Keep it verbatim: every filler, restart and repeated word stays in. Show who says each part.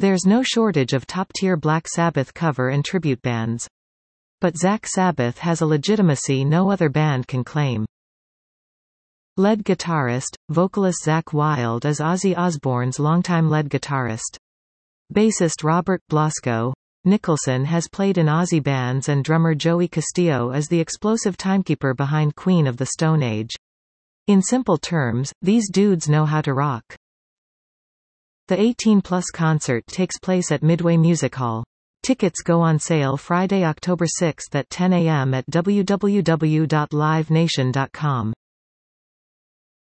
Speaker 1: There's no shortage of top-tier Black Sabbath cover and tribute bands. But Zach Sabbath has a legitimacy no other band can claim. Lead guitarist, vocalist Zakk Wylde is Ozzy Osbourne's longtime lead guitarist. Bassist Robert Blasco Nicholson has played in Ozzy bands, and drummer Joey Castillo is the explosive timekeeper behind Queen of the Stone Age. In simple terms, these dudes know how to rock. The eighteen plus concert takes place at Midway Music Hall. Tickets go on sale Friday, October sixth at ten a m at w w w dot live nation dot com.